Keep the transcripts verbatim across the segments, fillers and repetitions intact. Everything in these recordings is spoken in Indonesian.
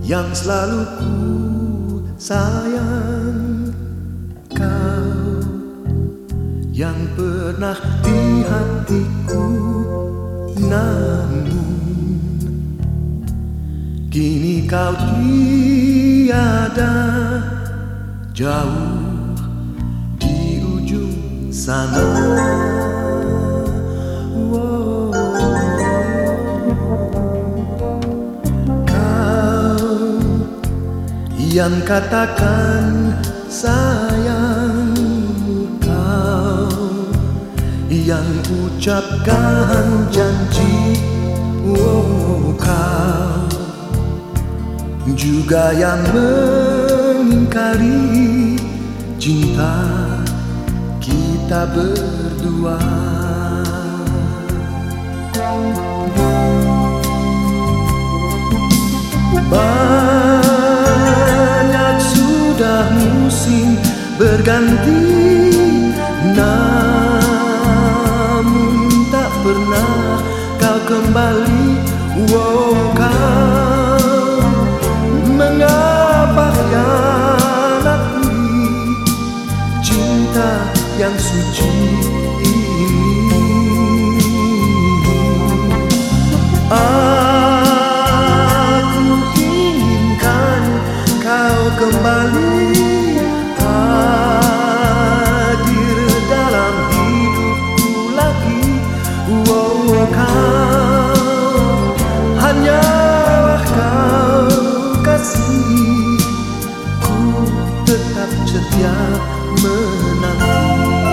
yang selalu ku sayang, kau yang pernah di hatiku. Namun kini kau tiada, jauh di ujung sana. Wow. Kau yang katakan sayang, kau yang ucapkan janji, oh, kau juga yang mengingkari cinta kita berdua. Banyak sudah musim berganti, namun tak pernah kau kembali. Wow, kau mengapa hianati cinta yang suci ini? Aku inginkan kau kembali, hadir dalam hidupku lagi. Wow, kau hanyalah kau kasih, ku tetap setia menanti.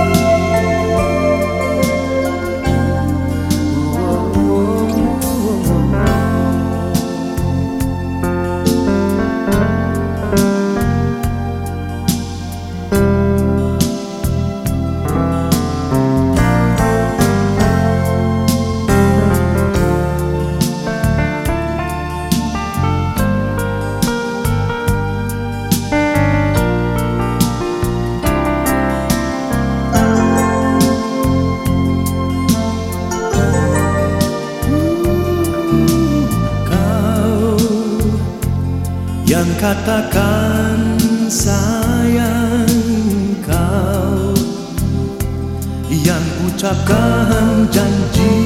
Yang katakan sayang, kau yang ucapkan janji,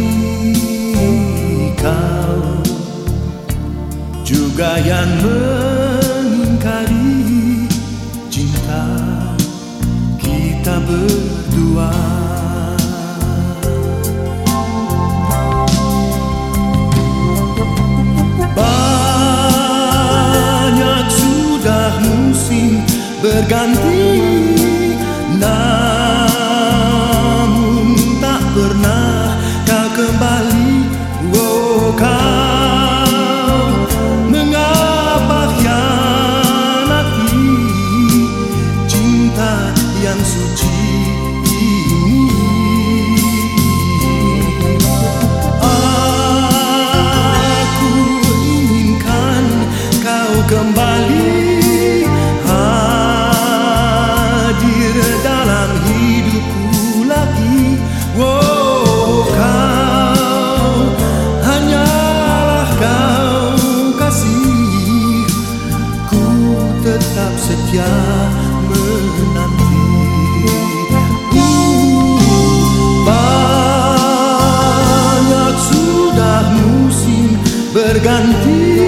kau juga yang mengingkari cinta kita berdua. Berganti, namun tak pernah kau kembali. Oh, kau mengapa hianati cinta yang suci ini? Aku inginkan kau kembali, dalam hidupku lagi. Wow, kau hanyalah kau kasih, ku tetap setia menanti. Banyak sudah musim berganti,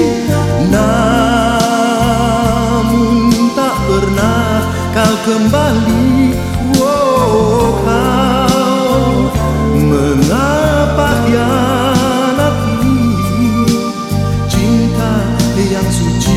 namun tak pernah kau kembali. Wow, kau mengapa hianati cinta yang suci?